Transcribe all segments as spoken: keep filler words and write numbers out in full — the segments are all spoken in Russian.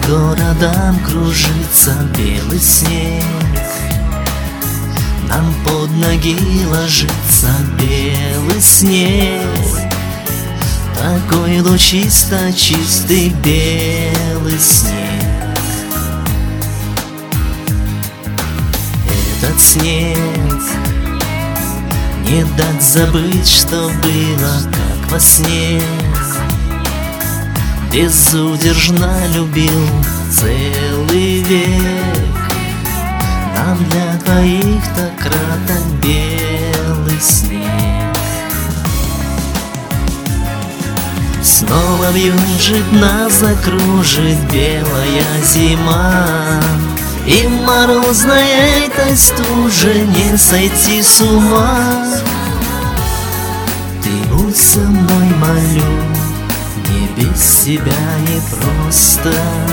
городам кружится белый снег, нам под ноги ложится белый снег. Такой лучисто чистый белый снег. Этот снег не дать забыть, что было, как во сне. Безудержно любил целый век. Нам для двоих так краток белый снег. Снова вьюжит нас, закружит белая зима, и в морозной этой стуже не сойти с ума. Ты будь со мной, молю, мне без тебя непросто.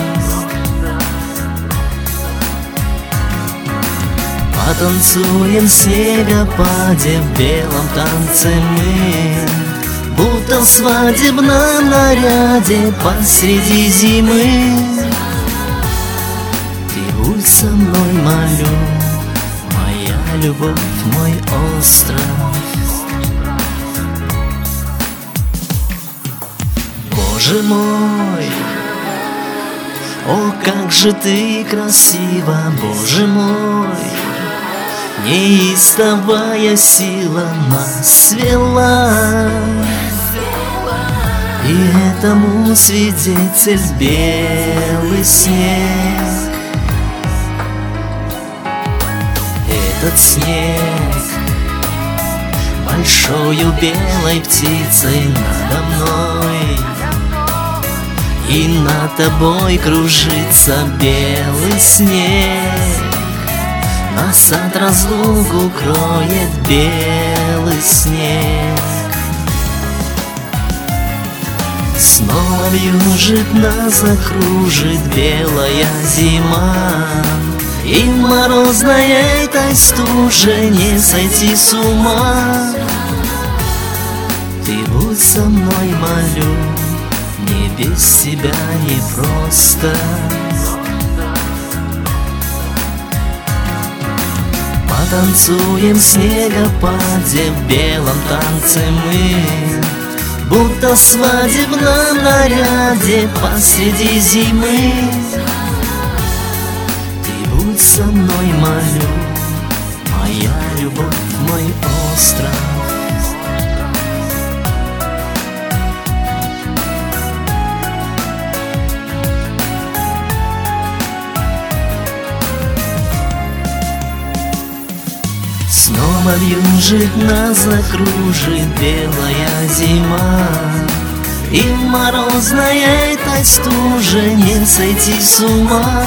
Потанцуем в снегопаде, в белом танце мы, будто в свадебном наряде посреди зимы. Ты будь со мной, молю, моя любовь, мой остров. Боже мой, о, как же ты красива, Боже мой, неистовая сила нас свела. И этому свидетель белый снег. Этот снег большою белой птицей надо мной, и над тобой кружится белый снег. Нас от разлук укроет белый снег. Снова вьюжит нас, закружит белая зима, и в морозной этой стуже не сойти с ума. Ты будь со мной, молю, мне без тебя непросто. Потанцуем в снегопаде, в белом танце мы, будто в свадебном наряде посреди зимы. Ты будь со мной, молю, моя любовь, мой остров. Снова вьюжит нас, закружит белая зима, и в морозной этой стуже не сойти с ума.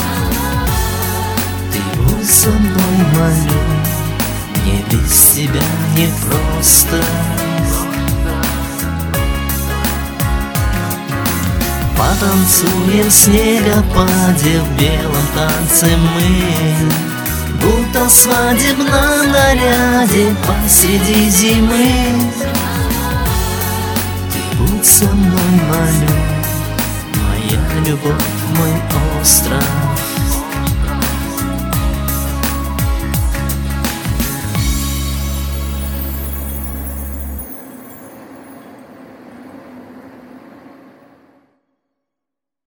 Ты будь со мной, молю, мне без тебя непросто. Потанцуем в снегопаде, в белом танце мы, будто в свадебном наряде посреди зимы. Ты будь со мной, молю, моя любовь, мой остров.